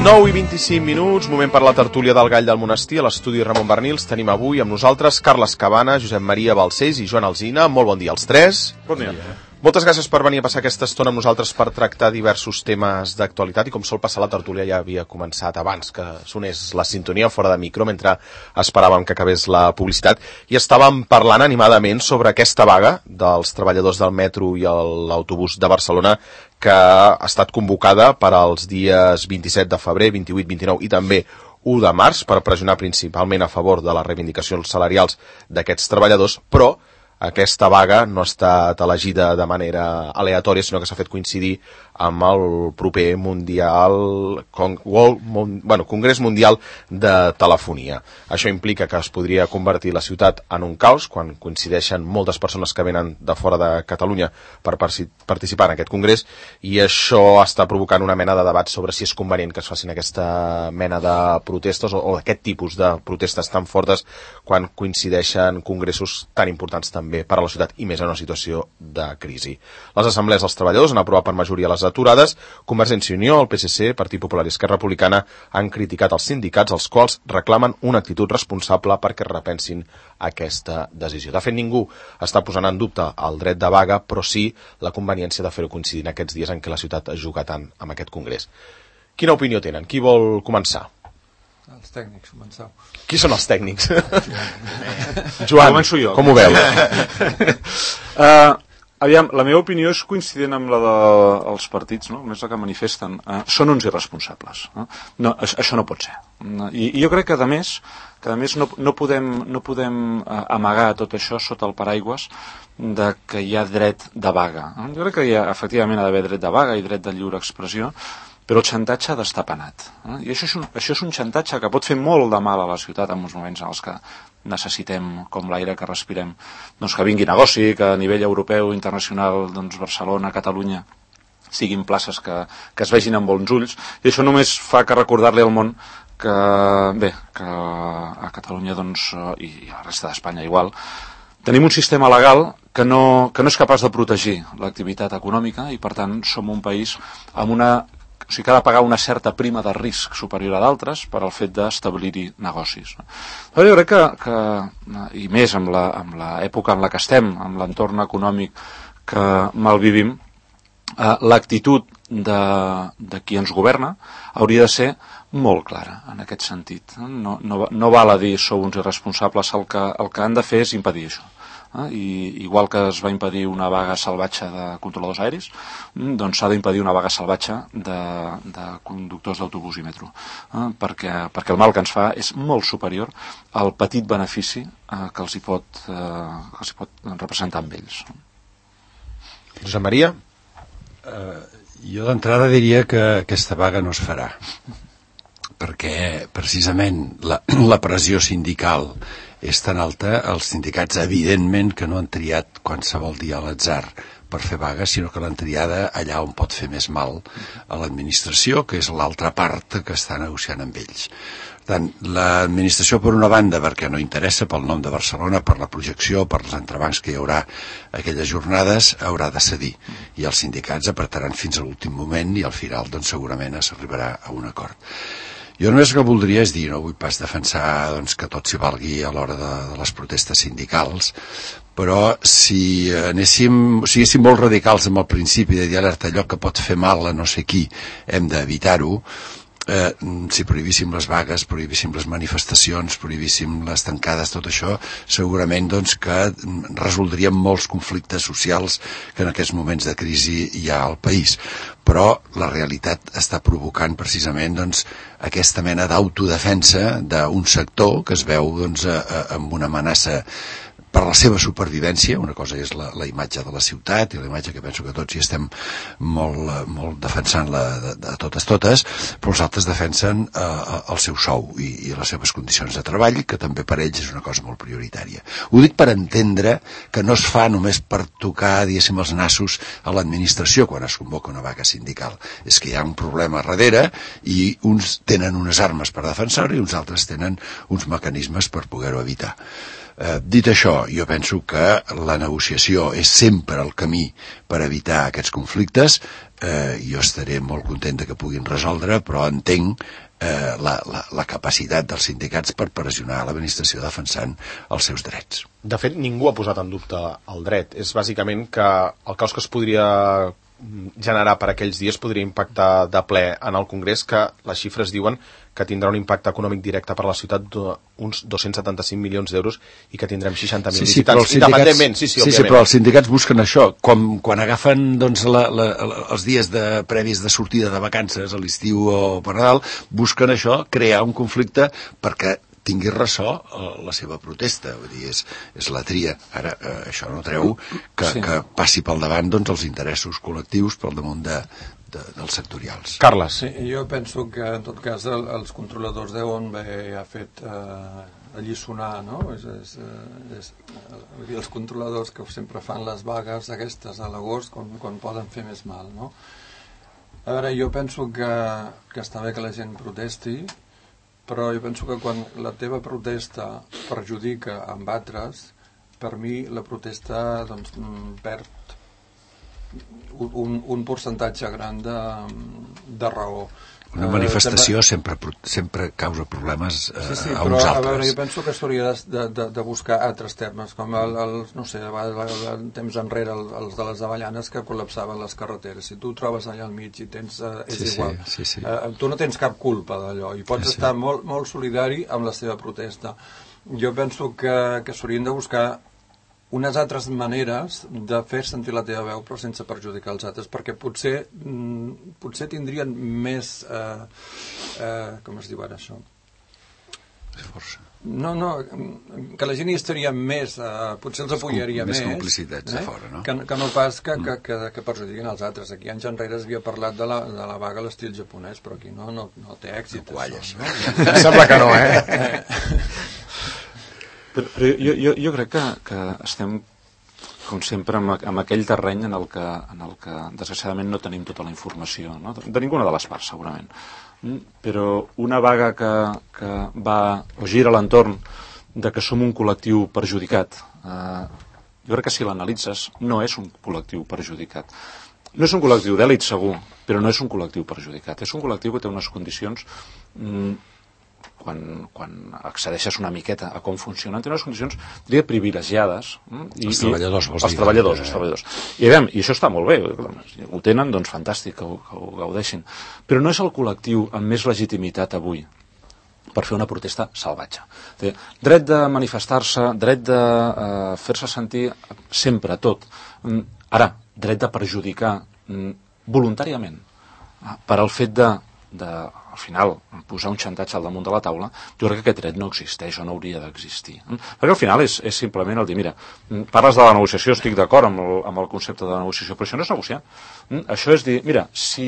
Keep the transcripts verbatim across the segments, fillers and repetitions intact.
nou i vint-i-cinc minuts, moment per la tertúlia del Gall del Monestir. A l'estudi Ramon Bernils tenim avui amb nosaltres Carles Cabana, Josep Maria Balcells i Joan Alsina. Molt bon dia als tres. Bon dia. Moltes gràcies per venir a passar aquesta estona amb nosaltres per tractar diversos temes d'actualitat, i com sol passar, la tertúlia ja havia començat abans que sonés la sintonia fora de micro, mentre esperàvem que acabés la publicitat, i estàvem parlant animadament sobre aquesta vaga dels treballadors del metro i l'autobús de Barcelona, que ha estat convocada per als dies vint-i-set de febrer, vint-i-vuit, vint-i-nou i també u de març, per pressionar principalment a favor de les reivindicacions salarials d'aquests treballadors, però aquesta vaga no ha estat elegida de manera aleatòria, sinó que s'ha fet coincidir amb el proper mundial, con, World, mon, bueno, Congrés Mundial de Telefonia. Això implica que es podria convertir la ciutat en un caos quan coincideixen moltes persones que venen de fora de Catalunya per participar en aquest congrés, i això està provocant una mena de debat sobre si és convenient que es facin aquesta mena de protestes o, o aquest tipus de protestes tan fortes quan coincideixen congressos tan importants també per a la ciutat, i més en una situació de crisi. Les assemblees dels treballadors han aprovat per majoria les aturades. Convergència i Unió, el P S C, Partit Popular i Esquerra Republicana han criticat els sindicats, els quals reclamen una actitud responsable perquè repensin aquesta decisió. De fet, ningú està posant en dubte el dret de vaga, però sí la conveniència de fer-ho coincidir en aquests dies en què la ciutat es juga tant amb aquest congrés. Quina opinió tenen? Qui vol començar? Els tècnics, començau. Qui són els tècnics? Joan, començo jo. Com ho veus? uh, aviam, la meva opinió és coincident amb la dels partits, no? Més la que manifesten. Uh, són uns irresponsables. No? No, això no pot ser. I, i jo crec que, a més, que a més no, no podem, no podem uh, amagar tot això sota el paraigües de que hi ha dret de vaga. Jo crec que hi ha, efectivament, ha d'haver dret de vaga i dret de lliure expressió, però el xantatge ha d'estar penat. Eh? I això és, un, això és un xantatge que pot fer molt de mal a la ciutat en uns moments en els que necessitem, com l'aire que respirem, doncs que vingui negoci, que a nivell europeu, internacional, doncs Barcelona, Catalunya, siguin places que, que es vegin amb bons ulls. I això només fa que recordar-li al món que, bé, que a Catalunya, doncs, i a la resta d'Espanya igual, tenim un sistema legal que no, que no és capaç de protegir l'activitat econòmica, i per tant som un país amb una... O sigui que ha de pagar una certa prima de risc superior a d'altres per al fet d'establir-hi negocis. Però jo crec que, que i més amb la, amb l'època en la que estem, amb l'entorn econòmic que malvivim, eh, l'actitud de, de qui ens governa hauria de ser molt clara en aquest sentit. No, no, no val a dir sou uns irresponsables, el que, el que han de fer és impedir això. Eh? I igual que es va impedir una vaga salvatge de controladors aeris, doncs s'ha d'impedir una vaga salvatge de, de conductors d'autobús i metro, eh? perquè, perquè el mal que ens fa és molt superior al petit benefici eh, que, els hi pot, eh, que els hi pot representar amb ells. Josep Maria? Uh, jo d'entrada diria que aquesta vaga no es farà, perquè precisament la, la pressió sindical és tan alta. Els sindicats evidentment que no han triat qualsevol dia a l'atzar per fer vaga, sinó que l'han triada allà on pot fer més mal a l'administració, que és l'altra part que està negociant amb ells. Per tant, l'administració, per una banda, perquè no interessa pel nom de Barcelona, per la projecció, per els entrebancs que hi haurà aquelles jornades, haurà de cedir, i els sindicats apretaran fins a l'últim moment, i al final doncs, segurament s'arribarà a un acord. Jo només el que voldria és dir, no vull pas defensar doncs, que tot s'hi valgui a l'hora de, de les protestes sindicals, però si anéssim, si siguéssim molt radicals amb el principi de dir alerta, allò que pot fer mal a no sé qui, hem d'evitar-ho. Eh, si prohibíssim les vagues, prohibíssim les manifestacions, prohibíssim les tancades, tot això, segurament doncs, que resoldríem molts conflictes socials que en aquests moments de crisi hi ha al país. Però la realitat està provocant precisament doncs, aquesta mena d'autodefensa d'un sector que es veu doncs, a, a, amb una amenaça per la seva supervivència. Una cosa és la, la imatge de la ciutat i la imatge que penso que tots hi estem molt, molt defensant-la de, de totes totes, però els altres defensen eh, el seu sou i, i les seves condicions de treball, que també per ells és una cosa molt prioritària. Ho dic per entendre que no es fa només per tocar, diguéssim, els nassos a l'administració quan es convoca una vaga sindical. És que hi ha un problema a darrere i uns tenen unes armes per defensar-ho i uns altres tenen uns mecanismes per poder-ho evitar. Eh, dit això, jo penso que la negociació és sempre el camí per evitar aquests conflictes. Eh, jo estaré molt content de que puguin resoldre, però entenc eh, la, la, la capacitat dels sindicats per pressionar l'administració defensant els seus drets. De fet, ningú ha posat en dubte el dret. És bàsicament que el caos que es podria generar per aquells dies podria impactar de ple en el Congrés, que les xifres diuen que tindrà un impacte econòmic directe per a la ciutat d'uns dos-cents setanta-cinc milions d'euros i que tindrem seixanta mil sí, sí, visitants. Independentment, sí, sí, sí, sí, però els sindicats busquen això. Com, quan agafen doncs, la, la, els dies de, previs de sortida de vacances, a l'estiu o per Nadal, busquen això, crear un conflicte perquè tingui ressò la seva protesta. Vull dir, és, és la tria. Ara, eh, això no treu que, sí. que passi pel davant doncs, els interessos col·lectius pel damunt de, de, dels sectorials. Carles. Sí, jo penso que, en tot cas, el, els controladors deuen haver fet eh, alliçonar, no? És, és, és, vull dir, els controladors que sempre fan les vagues aquestes a l'agost quan, quan poden fer més mal, no? A veure, jo penso que, que està bé que la gent protesti, però jo penso que quan la teva protesta perjudica amb altres, per mi la protesta doncs, perd un, un percentatge gran de, de raó. Una manifestació uh, sempre, sempre causa problemes uh, sí, sí, a però, uns altres. A veure, jo penso que s'hauria de, de, de buscar altres termes, com el, el no sé, el, temps enrere el, els de les avellanes que col·lapsaven les carreteres. Si tu trobes allà al mig i tens... Uh, és sí, igual. Sí, sí, sí. Uh, tu no tens cap culpa d'allò i pots sí, estar sí. molt, molt solidari amb la seva protesta. Jo penso que, que s'haurien de buscar unes altres maneres de fer sentir la teva veu però sense perjudicar els altres, perquè potser mm, potser tindrien més eh, eh, com es diu ara això? Força. No, no, que la gent hi estaria més, eh, potser els apoyaria més. Més complicitats eh? a fora, no? Que, que no pas que, que, que, que perjudiquin els altres. Aquí anys enrere es havia parlat de la, de la vaga a l'estil japonès, però aquí no, no, no té èxit. No qualles. No? Sembla que no, eh? Però, però jo, jo, jo crec que, que estem, com sempre, amb, amb aquell terreny en el, que, en el que, desgraciadament, no tenim tota la informació, no? De, de ninguna de les parts, segurament. Mm? Però una vaga que, que va o gira a l'entorn de que som un col·lectiu perjudicat, eh, jo crec que si l'analitzes no és un col·lectiu perjudicat. No és un col·lectiu d'èlit, segur, però no és un col·lectiu perjudicat. És un col·lectiu que té unes condicions... Mm, Quan, quan accedeixes una miqueta a com funcionen, té unes condicions, diria, privilegiades. I, els treballadors, i, els treballadors, els treballadors. I, aviam, I això està molt bé, ho tenen, doncs fantàstic, que ho, que ho gaudeixin. Però no és el col·lectiu amb més legitimitat avui per fer una protesta salvatge. Dir, dret de manifestar-se, dret de uh, fer-se sentir sempre, tot. Ara, dret de perjudicar voluntàriament per al fet de de, al final, posar un xantatge al damunt de la taula, jo crec que aquest dret no existeix o no hauria d'existir. Perquè al final és, és simplement el dir, mira, parles de la negociació, estic d'acord amb, el, amb el concepte de la negociació, però això no és negociar. Això és dir, mira, si,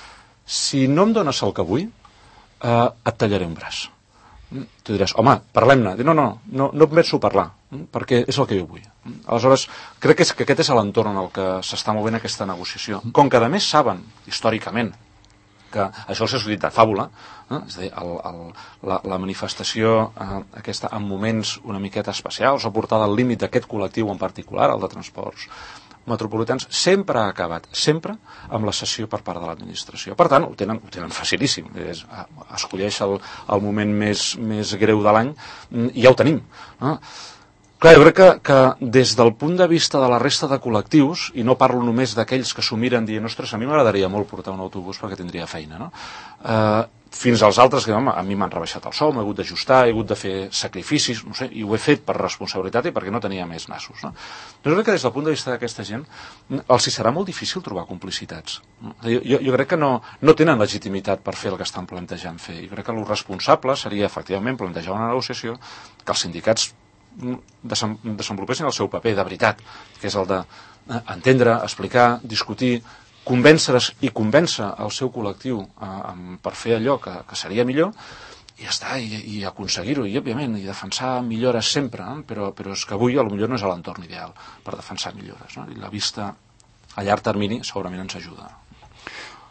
si no em dones el que vull, eh, et tallaré un braç. Tu diràs, home, parlem-ne. No, no, no, no em penso parlar, perquè és el que jo vull. Aleshores, crec que, és, que aquest és l'entorn en el que s'està movent aquesta negociació. Com que, a més, saben, històricament, que això els ha sortit de fàbula, eh? És a dir, el, el, la, la manifestació eh, aquesta en moments una miqueta especials o portada al límit d'aquest col·lectiu en particular, el de transports metropolitans, sempre ha acabat, sempre amb la cessió per part de l'administració. Per tant, ho tenen, ho tenen facilíssim. És, escolleix el, el moment més, més greu de l'any i ja ho tenim. Eh? Clar, jo crec que, que des del punt de vista de la resta de col·lectius, i no parlo només d'aquells que s'ho miren dient, ostres, a mi m'agradaria molt portar un autobús perquè tindria feina, no? Eh, fins als altres que, home, a mi m'han rebaixat el sou, m'he hagut d'ajustar, he hagut de fer sacrificis, no sé, i ho he fet per responsabilitat i perquè no tenia més nassos, no? Doncs jo crec que des del punt de vista d'aquesta gent els hi serà molt difícil trobar complicitats. Jo, jo, jo crec que no, no tenen legitimitat per fer el que estan plantejant fer. Jo crec que el responsable seria, efectivament, plantejar una negociació que els sindicats desenvolupessin el seu paper de veritat, que és el d'entendre, explicar, discutir, convèncer-se i convèncer el seu col·lectiu eh, per fer allò que, que seria millor i ja està, i, i aconseguir-ho, i òbviament, i defensar millores sempre, eh? però, però és que avui potser no és l'entorn ideal per defensar millores, no? I la vista a llarg termini segurament ens ajuda.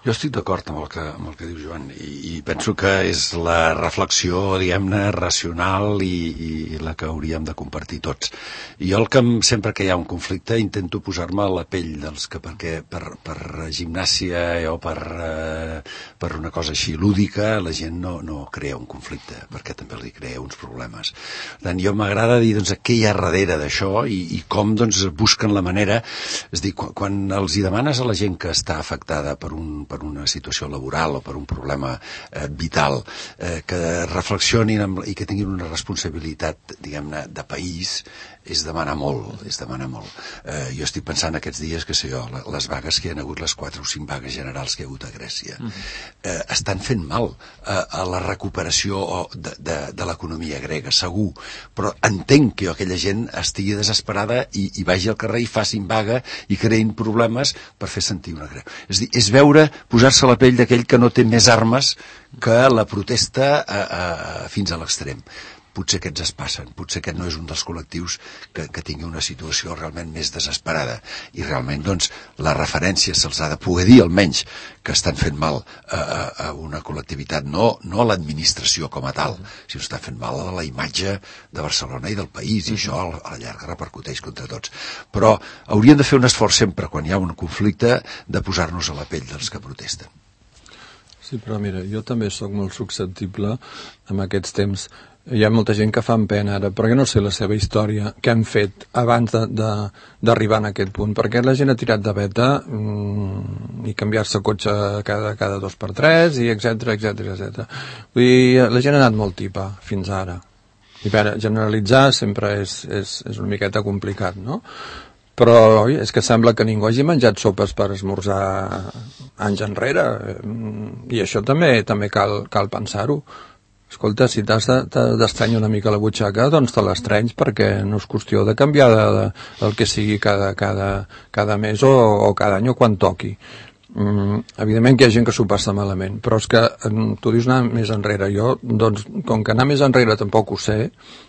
Jo estic d'acord amb, el que, amb el que diu Joan i, i penso que és la reflexió, diguem-ne, racional i, i la que hauríem de compartir tots. I jo el que sempre que hi ha un conflicte intento posar-me a la pell dels que perquè per, per gimnàsia o per, eh, per una cosa així lúdica la gent no, no crea un conflicte, perquè també li crea uns problemes. Per tant, jo m'agrada dir doncs, què hi ha darrere d'això i, i com doncs, busquen la manera. És dir, quan, quan els hi demanes a la gent que està afectada per un per una situació laboral o per un problema eh, vital, eh, que reflexionin amb, i que tinguin una responsabilitat, diguem-ne, de país, és demanar molt, és demanar molt. Eh, jo estic pensant aquests dies, que sé jo, les vagues que hi ha hagut, les quatre o cinc vagues generals que hi ha hagut a Grècia, uh-huh. eh, estan fent mal a, a la recuperació de, de, de l'economia grega, segur, però entenc que aquella gent estigui desesperada i, i vagi al carrer i facin vaga i creïn problemes per fer sentir una greu. És dir, és veure, posar-se a la pell d'aquell que no té més armes que la protesta a, a, fins a l'extrem. Potser aquests es passen, potser aquest no és un dels col·lectius que, que tingui una situació realment més desesperada i realment doncs la referència se'ls ha de poder dir almenys que estan fent mal a, a, a una col·lectivitat, no, no a l'administració com a tal, sinó estan fent mal a la imatge de Barcelona i del país, i això a la llarga repercuteix contra tots. Però hauríem de fer un esforç sempre quan hi ha un conflicte de posar-nos a la pell dels que protesten. Sí, però mira, jo també sóc molt susceptible en aquests temps. Hi ha molta gent que fan pena ara, perquè no sé la seva història, què han fet abans d'arribar a aquest punt, perquè la gent ha tirat de veta mmm, i canviar-se cotxe cada, cada dos per tres, i etcètera, etcètera, etcètera. Vull dir, la gent ha anat molt tipa fins ara. I per generalitzar sempre és, és, és una miqueta complicat, no? Però oi, és que sembla que ningú hagi menjat sopes per esmorzar anys enrere, i això també també cal, cal pensar-ho. Escolta, si t'has d'estrany una mica la butxaca, doncs te l'estrenys, perquè no és qüestió de canviar de, de, el que sigui cada, cada, cada mes o, o cada any o quan toqui. Mm, evidentment que hi ha gent que s'ho passa malament, però és que tu dius anar més enrere. Jo, doncs, com que anar més enrere tampoc ho sé,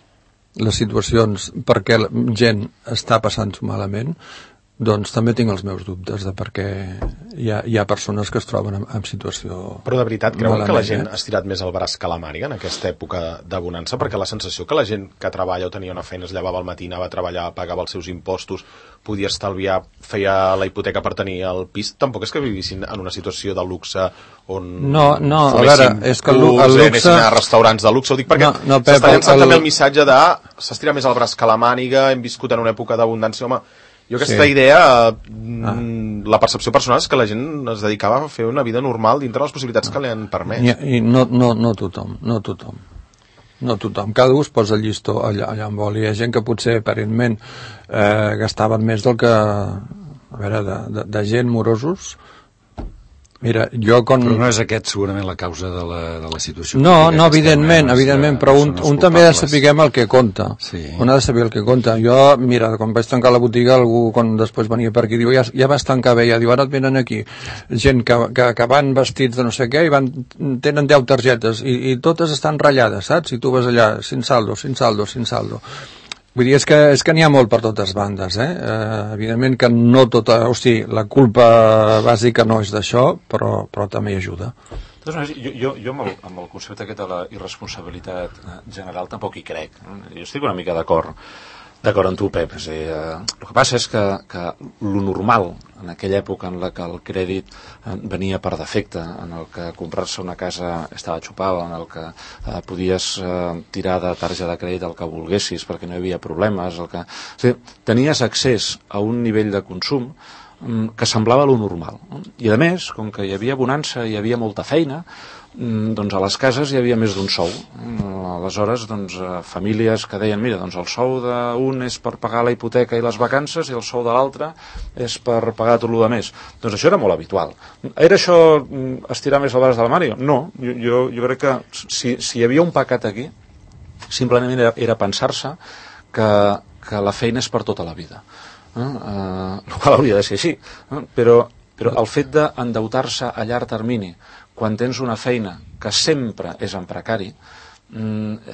les situacions perquè la gent està passant-s'ho malament, doncs també tinc els meus dubtes de per què hi ha, hi ha persones que es troben en, en situació. Però de veritat creuen malament, que la gent eh? ha estirat més el braç que la màniga en aquesta època de bonança? Perquè la sensació que la gent que treballa o tenia una feina, es llevava al matí, anava a treballar, pagava els seus impostos, podia estalviar, feia la hipoteca per tenir el pis, tampoc és que vivissin en una situació de luxe on no, no, a veure, és que el, el luxe... anessin a restaurants de luxe, ho dic perquè no, no, s'està llançant el... també el missatge de s'estira més el braç que la màniga, hem viscut en una època d'abundància, home. Jo aquesta sí. idea, ah. la percepció personal és que la gent es dedicava a fer una vida normal dintre les possibilitats ah. que li han permès. I, i no, no, no tothom, no tothom. No tothom. Cada un es posa el llistó allà, allà on vol. Hi ha gent que potser, aparentment, eh, gastaven més del que... A veure, de, de, de gent morosos... Mira, jo con... Però no és aquest segurament la causa de la, de la situació. No, no, evidentment, evidentment, però un, un també ha de saber el que compta. Sí. Un ha de saber el que compta. Jo, mira, quan vaig tancar la botiga, algú, quan després venia per aquí, diu, ja, ja vas tancar bé, ja diu, ara et venen aquí. Gent que, que, que van vestits de no sé què i van, tenen deu targetes i, i totes estan ratllades, saps? I tu vas allà, sin saldo, sin saldo, sin saldo. Vull dir, és que, és que n'hi ha molt per totes bandes, eh? eh? Evidentment que no tota... O sigui, la culpa bàsica no és d'això, però, però també ajuda. Doncs, jo, jo, jo amb, el, amb el concepte aquest de la irresponsabilitat general tampoc hi crec. Jo estic una mica d'acord d'acord amb tu, Pep. És a dir, eh, el que passa és que, que lo normal en aquella època en la que el crèdit eh, venia per defecte, en el que comprar-se una casa estava xupada, en el que eh, podies eh, tirar de targeta de crèdit el que volguessis perquè no hi havia problemes, el que... O sigui, tenies accés a un nivell de consum que semblava lo normal. I a més, com que hi havia bonança, hi havia molta feina, doncs a les cases hi havia més d'un sou. Aleshores, doncs, famílies que deien, mira, doncs el sou d'un és per pagar la hipoteca i les vacances i el sou de l'altre és per pagar tot el que més. Doncs això era molt habitual. Era això estirar més el braç de la màniga? No, jo, jo, jo crec que si, si hi havia un pecat aquí, simplement era, era pensar-se que, que la feina és per tota la vida. Eh? Uh, el qual hauria de ser així. Eh? Però, però el fet d'endeutar-se a llarg termini quan tens una feina que sempre és en precari, eh,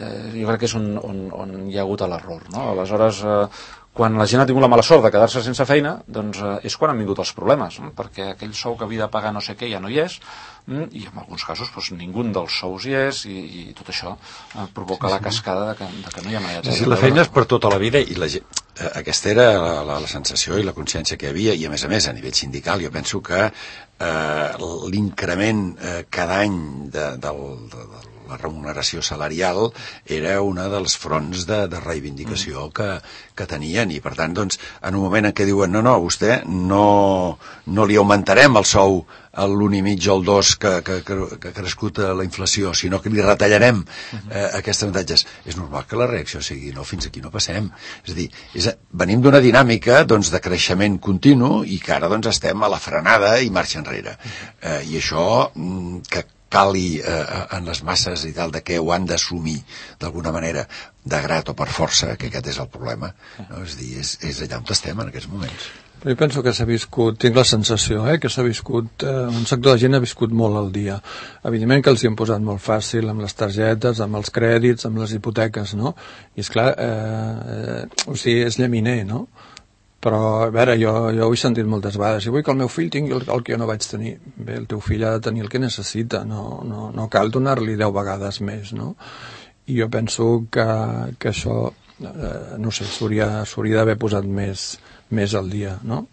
jo crec que és on, on, on hi ha hagut l'error, no? Aleshores, eh, quan la gent ha tingut la mala sort de quedar-se sense feina, doncs eh, és quan han vingut els problemes, no? Perquè aquell sou que havia de pagar no sé què ja no hi és, mm, i en alguns casos doncs, ningú dels sous hi és, i, i tot això eh, provoca sí, sí. la cascada de que, de que no hi ha manera de... Sí, la feina és per tota la vida, i la gent, eh, aquesta era la, la, la sensació i la consciència que hi havia, i a més a més a nivell sindical jo penso que eh, l'increment eh, cada any de, del, de, de la remuneració salarial era una dels fronts de, de reivindicació que, que tenien, i per tant doncs, en un moment en què diuen no, no, vostè no, no li augmentarem el sou a l'un i mig o el dos que, que, que, que ha crescut la inflació, sinó que li retallarem eh, aquests avantatges, és normal que la reacció sigui no, fins aquí no passem. És a dir, és, venim d'una dinàmica doncs, de creixement continu i que ara doncs, estem a la frenada i marxa enrere, eh, i això que cali eh, en les masses i tal, de què ho han d'assumir d'alguna manera, de grat o per força, que aquest és el problema, no? És dir, és, és allà on estem en aquests moments. Jo penso que s'ha viscut, tinc la sensació, eh, que s'ha viscut, eh, un sector de gent ha viscut molt al dia. Evidentment que els hi han posat molt fàcil amb les targetes, amb els crèdits, amb les hipoteques, no? I és clar, eh, eh, o sigui, és llaminer, no? Però, a veure, jo, jo ho he sentit moltes vegades. Jo vull que el meu fill tingui el, el que jo no vaig tenir. Bé, el teu fill ha de tenir el que necessita, no, no, no cal donar-li deu vegades més, no? I jo penso que, que això, eh, no sé, s'hauria s'hauria d'haver posat més, més al dia, no?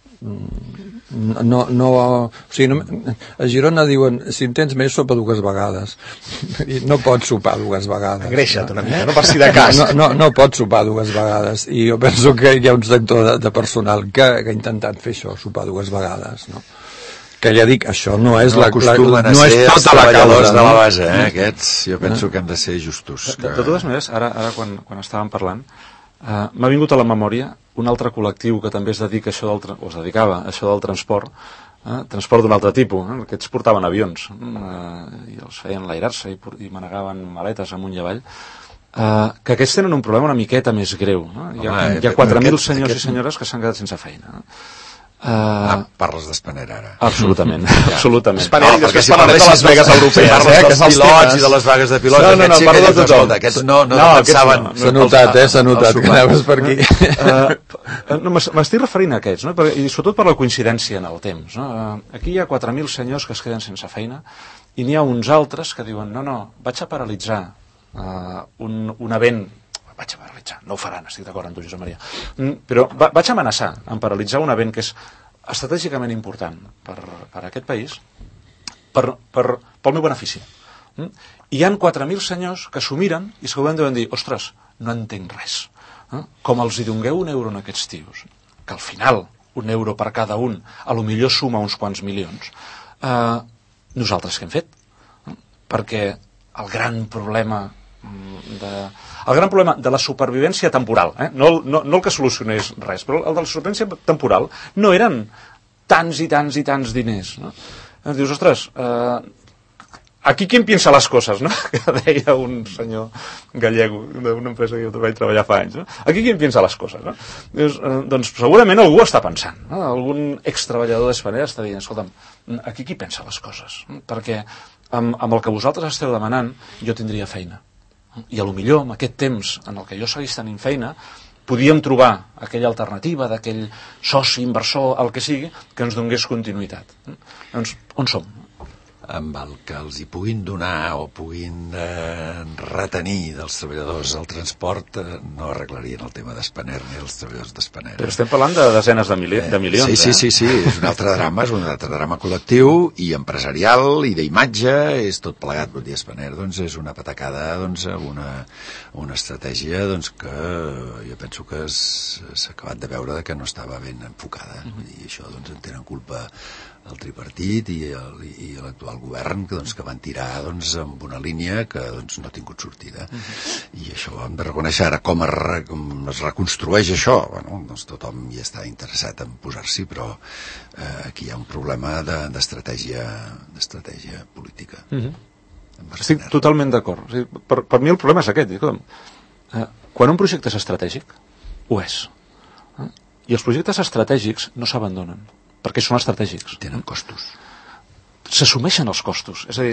No, no, o sigui, no, a Girona diuen si en tens més sopa dues vegades. No pots sopar dues vegades. Engreixa't una mica, no? Per si de cas. No, no, no pots sopar dues vegades, i jo penso que hi ha un sector de, de personal que, que ha intentat fer això, sopar dues vegades, no? Que ja dic, això no és no la, la no és tota la causa de la base, eh? No? Aquests jo penso que han de ser justos. De, de totes maneres, ara, ara quan, quan estàvem parlant, Uh, m'ha vingut a la memòria un altre col·lectiu que també es dedica a això del, o es dedicava a això del transport, uh, transport d'un altre tipus, eh? Aquests portaven avions uh, i els feien enlairar-se i, i manegaven maletes amunt i avall, uh, que aquests tenen un problema una miqueta més greu, no? Hi ha, Home, hi ha quatre mil senyors aquest... i senyores que s'han quedat sense feina, no? Uh, ah, parles d'Spanair ara. Absolutament, ja. absolutament. Spanair, no, i després si parlem de les vagues europees, si eh, que dels pilots i de les vagues de pilots, no, no, no, aquests sí que ja escolta, aquests no, no, no pensaven. No, s'ha notat, eh, s'ha notat que anaves per aquí. Uh, no, m'estic referint a aquests, no? I sobretot per la coincidència en el temps, no? Uh, aquí hi ha quatre mil senyors que es queden sense feina i n'hi ha uns altres que diuen no, no, vaig a paralitzar uh, un, un event, vaig a paralitzar, no ho faran, estic d'acord amb tu, Josep Maria, mm, però va, vaig amenaçar en paralitzar un event que és estratègicament important per, per aquest país, per, per, pel meu benefici. Mm? Hi han quatre mil senyors que s'ho miren i segurament deuen dir, ostres, no entenc res. Eh? Com els hi dongueu un euro en aquests tios, que al final un euro per cada un a lo millor suma uns quants milions, eh, nosaltres què hem fet? Eh? Perquè el gran problema de, el gran problema de la supervivència temporal, eh? no, no, no el que solucionés res, però el de la supervivència temporal no eren tants i tants i tants diners, no? Ens dius, ostres, eh, aquí qui en piensa les coses, no? Que deia un senyor gallego d'una empresa que jo vaig treballar fa anys, no? Aquí qui en piensa les coses, no? Dius, eh, doncs segurament algú està pensant, no? Algun extreballador d'Espanya està dient, escolta'm, aquí qui pensa les coses? Perquè amb, amb el que vosaltres esteu demanant jo tindria feina. I a lo millor, amb aquest temps en el que jo seguís tenint feina, podíem trobar aquella alternativa d'aquell soci, inversor, el que sigui, que ens donés continuïtat. Doncs, on som? Amb el que els hi puguin donar o puguin eh, retenir dels treballadors del transport, eh, no arreglarien el tema d'Spanair ni els treballadors d'Spanair. Però estem parlant de desenes de, mili de milions, sí, sí, eh? Sí, sí, sí, és un altre drama, és un altre drama col·lectiu i empresarial i d'imatge, és tot plegat. Vull dir, Spanair doncs, és una patacada, doncs, una, una estratègia doncs, que jo penso que s'ha acabat de veure que no estava ben enfocada. Vull dir, això doncs, en tenen culpa el tripartit i l'actual govern que, doncs, que van tirar doncs, amb una línia que doncs, no ha tingut sortida. Uh-huh. I això hem de reconèixer ara com, re, com es reconstrueix això. Bueno, doncs tothom hi està interessat en posar-s'hi, però eh, aquí hi ha un problema d'estratègia de, d'estratègia política. Uh-huh. Estic totalment d'acord. O sigui, per, per mi el problema és aquest. Escolta'm, eh, quan un projecte és estratègic, ho és. Eh? I els projectes estratègics no s'abandonen, perquè són estratègics. Tenen costos. S'assumeixen els costos. És a dir,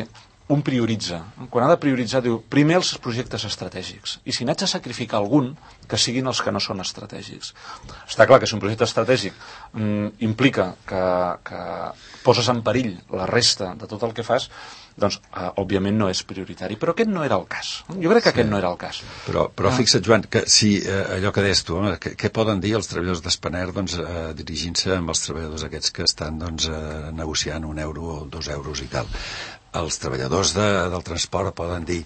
un prioritza. Quan ha de prioritzar, diu, primer els projectes estratègics. I si n'haig de sacrificar algun, que siguin els que no són estratègics. Està clar que si un projecte estratègic mm, implica que, que poses en perill la resta de tot el que fas, doncs, eh, òbviament no és prioritari. Però aquest no era el cas. Jo crec que sí. aquest no era el cas. Però, però ah. fixa't, Joan, que si eh, allò que deies tu, eh, què, què poden dir els treballadors d'Spanair doncs, eh, dirigint-se amb els treballadors aquests que estan doncs, eh, negociant un euro o dos euros i tal? Els treballadors de, del transport poden dir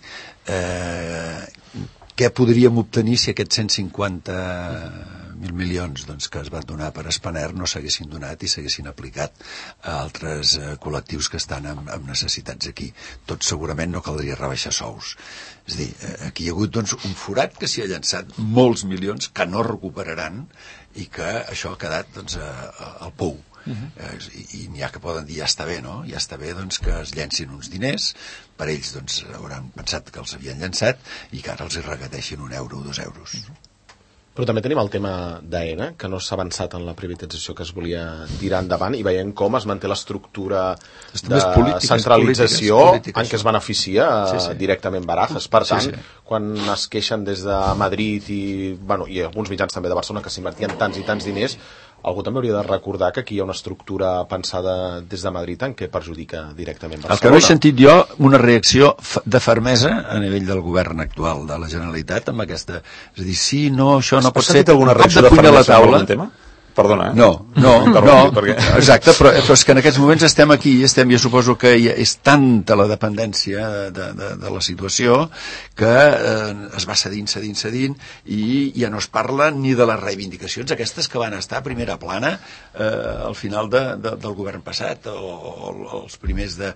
eh, què podríem obtenir si aquests cent cinquanta mil milions doncs, que es van donar per Spanair no s'haguessin donat i s'haguessin aplicat a altres eh, col·lectius que estan amb, amb necessitats aquí. Tot segurament no caldria rebaixar sous. És a dir, eh, aquí hi ha hagut doncs, un forat que s'hi ha llançat molts milions que no recuperaran i que això ha quedat doncs, al pou. Uh-huh. eh, i, i n'hi ha que poden dir ja està bé, no? Ja està bé doncs, que es llencin uns diners, per ells doncs, hauran pensat que els havien llançat i que ara els hi regateixin un euro o dos euros. Uh-huh. Però també tenim el tema d'Aena, que no s'ha avançat en la privatització que es volia tirar endavant, i veiem com es manté l'estructura de polítiques, centralització polítiques, polítiques, en què es beneficia sí, sí. directament Barajas. Per tant, sí, sí. quan es queixen des de Madrid i, bueno, i alguns mitjans també de Barcelona que s'invertien tants i tants diners, algú també hauria de recordar que aquí hi ha una estructura pensada des de Madrid en què perjudica directament Barcelona. El que no he sentit jo, una reacció de fermesa a nivell del govern actual de la Generalitat amb aquesta... És a dir, sí, no, això no pot ser... Has sentit alguna reacció de fermesa en algun tema? Perdona, eh? No, no, no, perquè... exacte, però, però és que en aquests moments estem aquí, estem, jo suposo que hi ha, és tanta la dependència de, de, de la situació que eh, es va cedint, cedint, cedint i ja no es parla ni de les reivindicacions aquestes que van estar a primera plana eh, al final de, de, del govern passat o, o, o els primers de,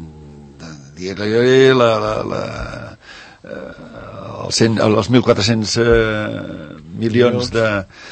de dir-li la... la, la els, cent, els mil quatre-cents eh, milions de,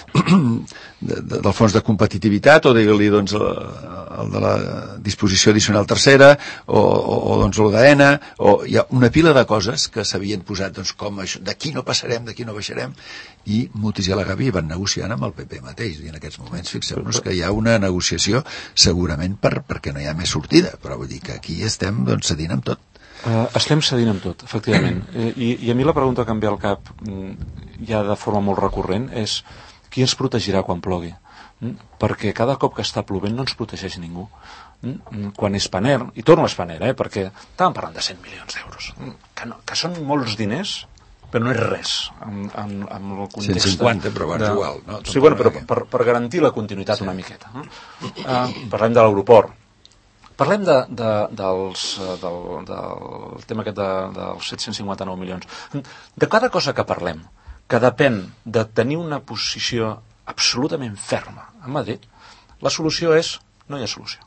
de, de, del fons de competitivitat o digue-li doncs, el, el de la disposició addicional tercera o, o, o doncs el d'Aena o hi ha una pila de coses que s'havien posat doncs, com això, d'aquí no passarem, d'aquí no baixarem i Mutis i la Gavi van negociant amb el P P mateix i en aquests moments fixeu-nos que hi ha una negociació segurament per, perquè no hi ha més sortida però vull dir que aquí estem doncs, cedint amb tot. Uh, estem cedint amb tot, efectivament. I, I a mi la pregunta que em ve al cap ja de forma molt recurrent és qui ens protegirà quan plogui? Mm? Perquè cada cop que està plovent no ens protegeix ningú. Mm? Quan és Spanair, i torno a Spanair, eh, perquè estàvem parlant de cent milions d'euros, que, no, que són molts diners, però no és res en, en, en el context... cent cinquanta, però bueno, de... igual. No? Sí, bueno, però per, per garantir la continuïtat sí. una miqueta. Uh, parlem de l'aeroport. Parlem de, de, dels, del, del tema aquest de, dels set-cents cinquanta-nou milions. De cada cosa que parlem, que depèn de tenir una posició absolutament ferma a Madrid, la solució és no hi ha solució.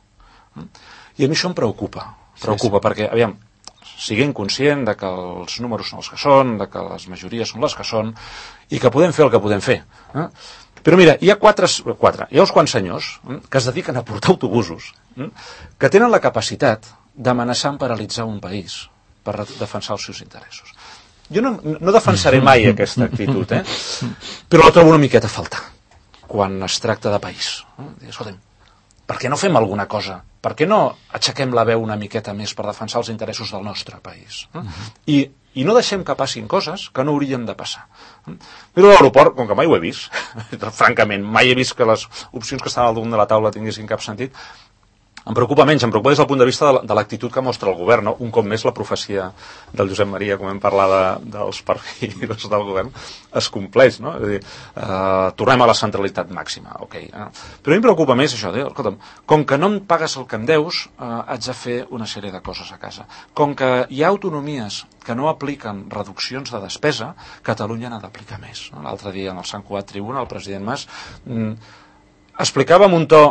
I a mi això em preocupa. Preocupa sí, sí. perquè, aviam, siguem conscient de que els números són els que són, de que les majories són les que són, i que podem fer el que podem fer. Eh? Però mira, hi ha quatre, quatre, hi ha uns quants senyors eh, que es dediquen a portar autobusos eh, que tenen la capacitat d'amenaçar en paralitzar un país per defensar els seus interessos. Jo no, no defensaré mai aquesta actitud, eh? però la trobo una miqueta a faltar quan es tracta de país. Eh? Escolta'm, per què no fem alguna cosa? Per què no aixequem la veu una miqueta més per defensar els interessos del nostre país? Eh? I i no deixem que passin coses que no haurien de passar. Però l'aeroport, com que mai ho he vist, francament, mai he vist que les opcions que estan al damunt de la taula tinguessin cap sentit, em preocupa menys, em preocupa des del punt de vista de l'actitud que mostra el govern, no? Un cop més la profecia del Josep Maria, com hem parlat de, dels perfils del govern, es compleix, no? És a dir, eh, tornem a la centralitat màxima, ok. Eh? Però a mi em preocupa més això, eh? Escolta'm, com que no em pagues el que em deus, eh, haig de fer una sèrie de coses a casa. Com que hi ha autonomies que no apliquen reduccions de despesa, Catalunya n'ha d'aplicar més. No? L'altre dia en el Sant Cugat Tribuna, el president Mas mm, explicava amb un to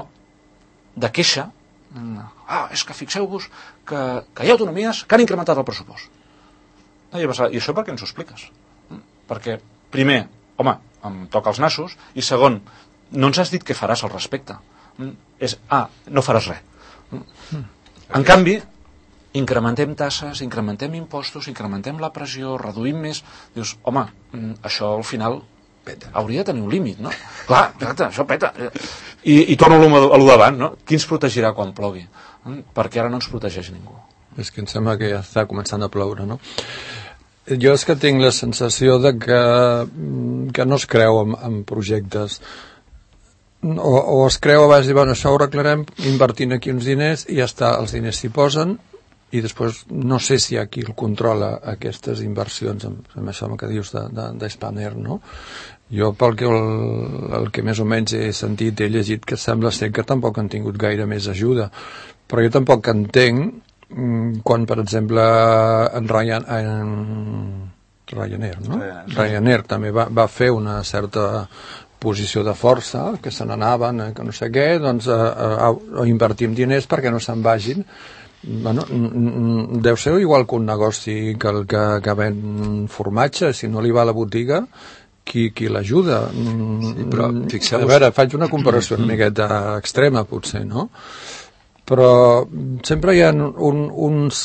de queixa. Ah, és que fixeu-vos que, que hi ha autonomies que han incrementat el pressupost. No, i, I això per què ens ho expliques? Perquè, primer, home, em toca els nassos, i segon, no ens has dit què faràs al respecte. És, ah, no faràs res. En canvi, incrementem tasses, incrementem impostos, incrementem la pressió, reduïm més. Dius, home, això al final peta. Hauria de tenir un límit, no? Clar, exacte, això peta. I, i torno a lo davant, no? Qui ens protegirà quan plogui? Perquè ara no ens protegeix ningú. és que em sembla que ja està començant a ploure, no? Jo és que tinc la sensació de que, que no es creu en, en projectes. O, o es creu abans de dir, bueno, això ho arreglarem invertint aquí uns diners i ja està, els diners s'hi posen i després no sé si hi ha qui el controla aquestes inversions amb, amb això que dius de, de, de Spanair, no? Jo pel que el, el que més o menys he sentit, he llegit que sembla ser que tampoc han tingut gaire més ajuda, però jo tampoc entenc quan, per exemple, en, Ryan, en Ryanair, no? Ryanair, Ryanair també va, va fer una certa posició de força, que se n'anaven, que no sé què, doncs a, a, a invertir diners perquè no se'n vagin. Bueno, deu ser igual que un negoci que el que, que ven formatge, si no li va a la botiga, qui, qui l'ajuda. Sí, però fixeu-vos... A veure, faig una comparació una miqueta extrema, potser, no? Però sempre hi ha un, uns,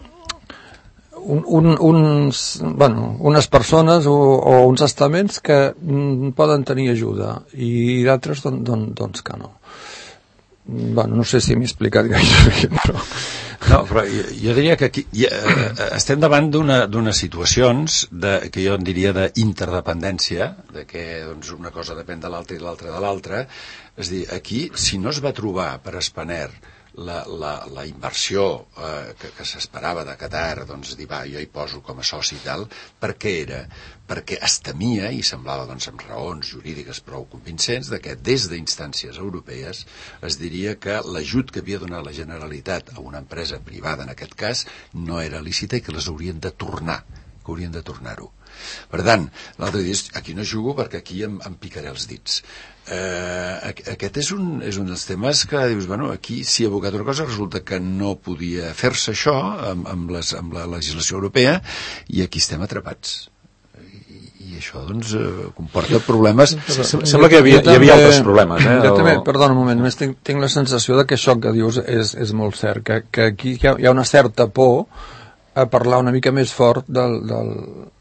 un, un, uns, bueno, unes persones o, o uns estaments que poden tenir ajuda i d'altres don, don, doncs que no. Bueno, no sé si m'he explicat gaire bé, però... No, però jo, jo diria que aquí ja, eh, estem davant d'unes situacions de, que jo en diria d'interdependència, de que doncs, una cosa depèn de l'altra i l'altra de l'altra. És a dir, aquí, si no es va trobar per Spanair la, la, la inversió eh, que, que s'esperava de Qatar, doncs dir, va, jo hi poso com a soci i tal, per què era? Perquè es temia, i semblava doncs, amb raons jurídiques prou convincents, de que des d'instàncies europees es diria que l'ajut que havia donat la Generalitat a una empresa privada, en aquest cas, no era lícita i que les haurien de tornar, que haurien de tornar-ho. Per tant, l'altre dia, aquí no jugo perquè aquí em, em picaré els dits. Eh, aquest és un, és un dels temes que dius, bueno, aquí s'hi ha abocat una cosa, resulta que no podia fer-se això amb, amb, les, amb la legislació europea i aquí estem atrapats. I això, doncs, eh, comporta problemes. Sembla que hi havia, hi havia altres problemes, eh? Jo també, perdona un moment, només tinc, tinc la sensació de que això que dius és, és molt cert, que, que aquí hi ha, hi ha una certa por a parlar una mica més fort del, del,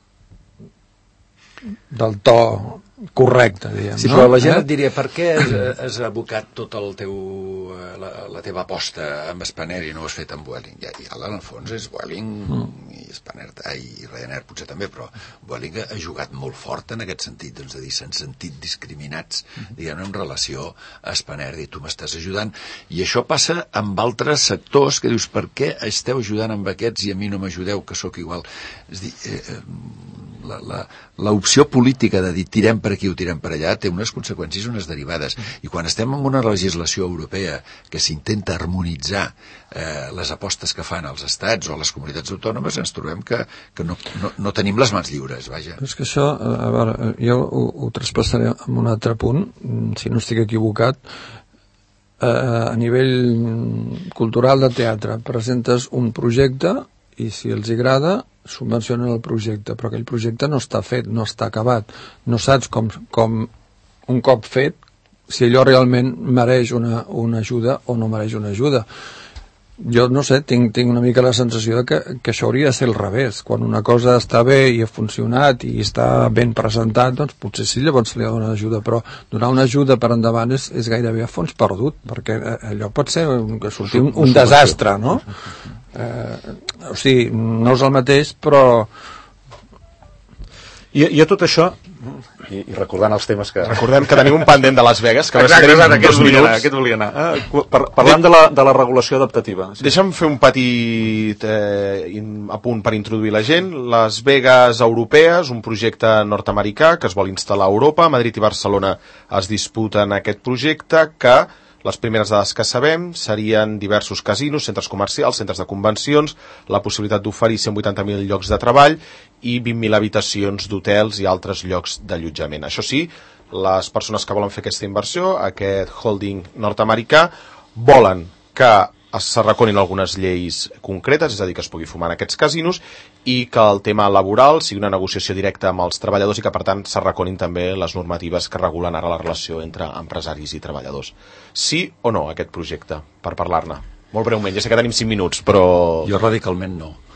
del to correcte, diguem. Sí, però no? La gent eh? et diria, per què has, has abocat tot el teu, la, la teva aposta amb Spanair i no ho has fet amb Vueling? Ja, ja en el fons és Vueling mm. i Spanair i Ryanair potser també, però Vueling ha jugat molt fort en aquest sentit, doncs de dir, s'han sentit discriminats, diguem-ne, en relació a Spanair, dir, tu m'estàs ajudant, i això passa amb altres sectors que dius, per què esteu ajudant amb aquests i a mi no m'ajudeu, que sóc igual? És dir, eh, l'opció política de dir tirem per aquí o tirem per allà té unes conseqüències, unes derivades, i quan estem en una legislació europea que s'intenta harmonitzar eh, les apostes que fan els estats o les comunitats autònomes, ens trobem que, que no, no, no tenim les mans lliures, vaja. És que això, a veure, jo ho, ho traspassaré en un altre punt, si no estic equivocat, eh, a nivell cultural de teatre presentes un projecte i si els agrada subvencionen el projecte, però aquell projecte no està fet, no està acabat, no saps com, com un cop fet si allò realment mereix una, una ajuda o no mereix una ajuda. Jo no sé, tinc, tinc una mica la sensació de que, que això hauria de ser al revés. Quan una cosa està bé i ha funcionat i està ben presentat, doncs potser sí llavors li ha donat ajuda, però donar una ajuda per endavant és, és gairebé a fons perdut, perquè allò pot ser que surti un, un desastre, no? Eh, o sigui, no és el mateix, però i, i a tot això i, i recordant els temes que... Recordem que tenim un pendent de Las Vegas, que exacte, exacte, aquest volia anar, aquest volia anar. Ah, par parlant de la, de la regulació adaptativa. Sí. Deixa'm fer un petit eh, apunt per introduir la gent. Las Vegas europees, un projecte nord-americà que es vol instal·lar a Europa. Madrid i Barcelona es disputen aquest projecte que... Les primeres dades que sabem serien diversos casinos, centres comercials, centres de convencions, la possibilitat d'oferir cent vuitanta mil llocs de treball i vint mil habitacions d'hotels i altres llocs d'allotjament. Això sí, les persones que volen fer aquesta inversió, aquest holding nord-americà, volen que s'arraconin algunes lleis concretes, és a dir, que es pugui fumar en aquests casinos i que el tema laboral sigui una negociació directa amb els treballadors i que, per tant, s'arraconin també les normatives que regulen ara la relació entre empresaris i treballadors. Sí o no, aquest projecte, per parlar-ne? Molt breument, ja sé que tenim cinc minuts, però... Jo radicalment no.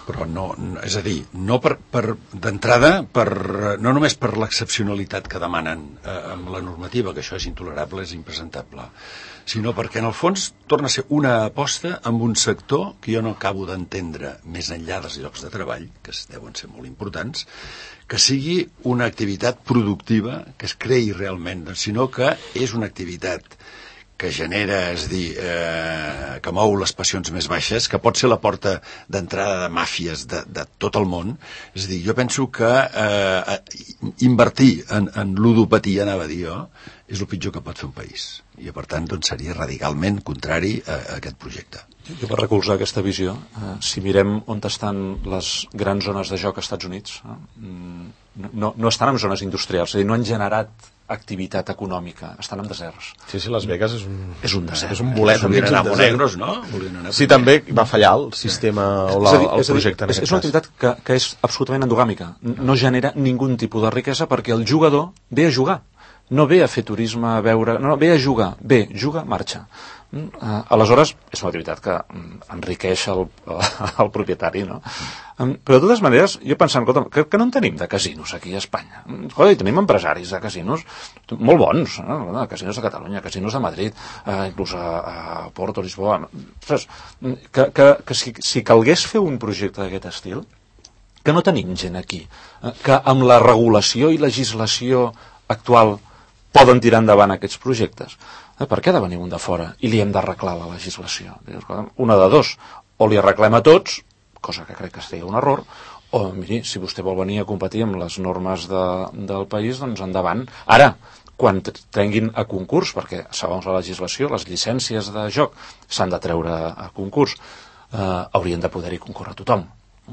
però no, no és a dir, no per, per d'entrada, per, no només per l'excepcionalitat que demanen eh, amb la normativa, que això és intolerable, és impresentable, sinó perquè en el fons torna a ser una aposta amb un sector que jo no acabo d'entendre més enllà dels llocs de treball, que deuen ser molt importants, que sigui una activitat productiva, que es creï realment, sinó que és una activitat que genera, és a dir, eh, que mou les passions més baixes, que pot ser la porta d'entrada de màfies de, de tot el món. És a dir, jo penso que eh, invertir en, en ludopatia, anava a dir jo, és el pitjor que pot fer un país. I, per tant, doncs, seria radicalment contrari a, a aquest projecte. Jo per recolzar aquesta visió, eh, si mirem on estan les grans zones de joc als Estats Units, eh, no, no estan en zones industrials, és a dir, no han generat activitat econòmica, estan en deserts. Sí, sí, Las Vegas és un, és un desert. És un bolet. Volien anar a Monegros, no? Sí, també va fallar el sistema o la, dir, el projecte en és, aquest és una activitat que, que és absolutament endogàmica. No genera ningú tipus de riquesa perquè el jugador ve a jugar. No ve a fer turisme, a veure... No, no, ve a jugar. Ve, juga, marxa. Uh, aleshores, és una activitat que um, enriqueix el, el propietari, no? Um, però de totes maneres, jo pensant, que, que no en tenim de casinos aquí a Espanya. Escolta, tenim empresaris de casinos molt bons, no? Casinos de Catalunya, casinos de Madrid, uh, inclús a, a Porto, Lisboa. Ostres, que, que, que si, si calgués fer un projecte d'aquest estil, que no tenim gent aquí, uh, que amb la regulació i legislació actual poden tirar endavant aquests projectes. Per què ha de venir un de fora i li hem d'arreglar la legislació? Una de dos, o li arreglem a tots, cosa que crec que seria un error, o miri, si vostè vol venir a competir amb les normes de, del país, doncs endavant. Ara, quan trenguin a concurs, perquè segons la legislació les llicències de joc s'han de treure a concurs, eh, haurien de poder-hi concórrer tothom.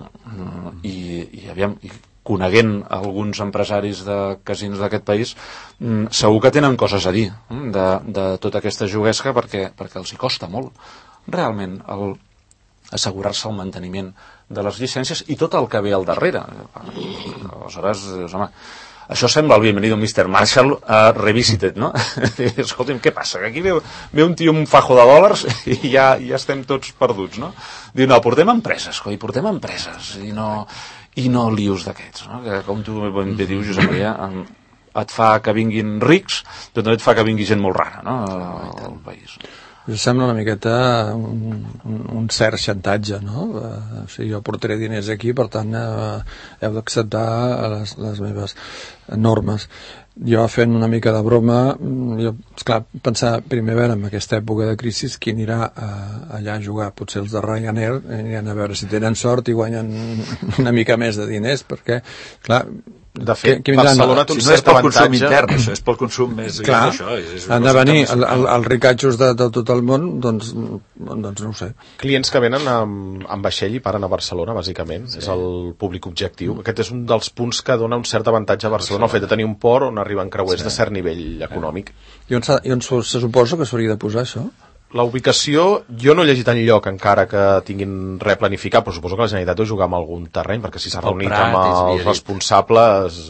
I, i aviam... I, coneguent alguns empresaris de casinos d'aquest país, segur que tenen coses a dir de, de tota aquesta juguesca perquè, perquè els hi costa molt realment el assegurar-se el manteniment de les llicències i tot el que ve al darrere. Aleshores, home, això sembla el bienvenido mister Marshall uh, revisited, no? Escolta'm, què passa? Que aquí ve, ve un tio amb un fajo de dòlars i ja, ja estem tots perduts, no? Diu, no, portem empreses, coi, portem empreses i no... i no lius d'aquests, no? Que com tu ben bé dius, Josep Maria, et fa que vinguin rics, però també et fa que vingui gent molt rara, no? Al país. Us sembla una miqueta un, un, un cert xantatge, no? Uh, o sigui, jo portaré diners aquí, per tant, uh, heu d'acceptar les, les meves normes. Jo, fent una mica de broma, jo, esclar, pensar primer a veure, en aquesta època de crisi, qui anirà a, allà a jugar? Potser els de Ryanair aniran a veure si tenen sort i guanyen una mica més de diners, perquè, clar... De fet, que, que Barcelona té un si no és cert pel avantatge... consum intern, això és pel consum més... Clar, això, és han de venir el, el, els ricatxos de, de tot el món, doncs, doncs no ho sé. Clients que venen amb, amb vaixell i paren a Barcelona, bàsicament, sí. És el públic objectiu. Mm. Aquest és un dels punts que dona un cert avantatge a Barcelona, el fet de tenir un port on arriben creuers sí. de cert nivell econòmic. I on, I on se suposa que s'hauria de posar això? La ubicació, jo no he llegit enlloc encara que tinguin res planificat, però suposo que la Generalitat deu jugar amb algun terreny, perquè si s'ha reunit amb els responsables,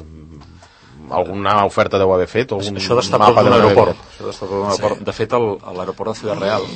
alguna oferta deu haver fet, o algun això d'estar prop d'un aeroport. Això d'estar prop d'un aeroport. De fet, l'aeroport de Ciudad Real...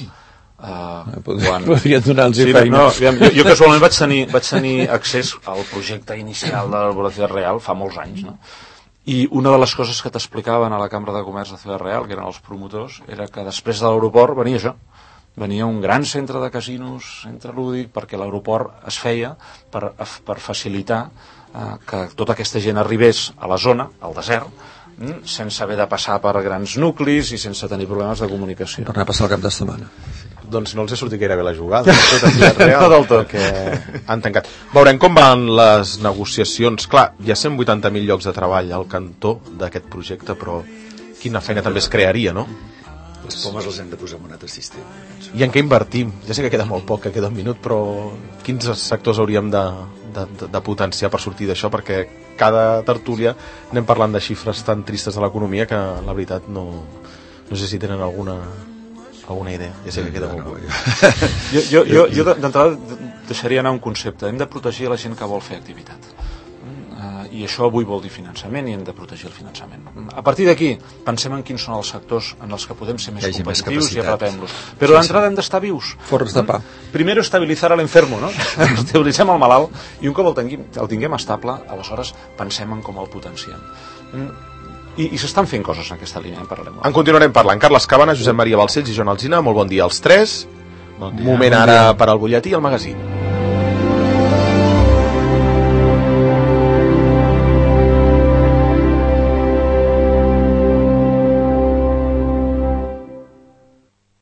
Uh, quan... Podria donar-los sí, feina. No, jo, jo casualment vaig tenir, vaig tenir accés al projecte inicial de l'aeroport de Ciudad Real fa molts anys, no? I una de les coses que t'explicaven a la Cambra de Comerç de Ciudad Real, que eren els promotors, era que després de l'aeroport venia això. Venia un gran centre de casinos, centre lúdic, perquè l'aeroport es feia per, per facilitar eh, que tota aquesta gent arribés a la zona, al desert, sense haver de passar per grans nuclis i sense tenir problemes de comunicació. Per anar a passar el cap de setmana. Doncs no els he sortit gaire bé la jugada, tot a Ciudad Real, no del tot, perquè han tancat. Veurem com van les negociacions. Clar, hi ha cent vuitanta mil llocs de treball al cantó d'aquest projecte, però quina feina també es crearia, no? Les pomes les hem de posar en un altre sistema. I en què invertim? Ja sé que queda molt poc, que queda un minut, però quins sectors hauríem de, de, de potenciar per sortir d'això? Perquè cada tertúlia anem parlant de xifres tan tristes de l'economia que la veritat no, no sé si tenen alguna... alguna idea, ja sé que queda molt poc. Jo, jo, jo, jo d'entrada deixaria anar un concepte. Hem de protegir la gent que vol fer activitat. Uh, i això avui vol dir finançament i hem de protegir el finançament. A partir d'aquí, pensem en quins són els sectors en els que podem ser més competitius i apretem-los. Però d'entrada hem d'estar vius. Forns de pa. Primero estabilitzar l'enfermo, no? Estabilitzem el malalt i un cop el tinguem, el tinguem estable, aleshores pensem en com el potenciem. I, i s'estan fent coses en aquesta línia, en parlarem. En continuarem parlant. Carles Cabana, Josep Maria Balcells i Joan Alsina, molt bon dia als tres. Bon dia, Moment bon ara dia. per al butlletí i el magazín.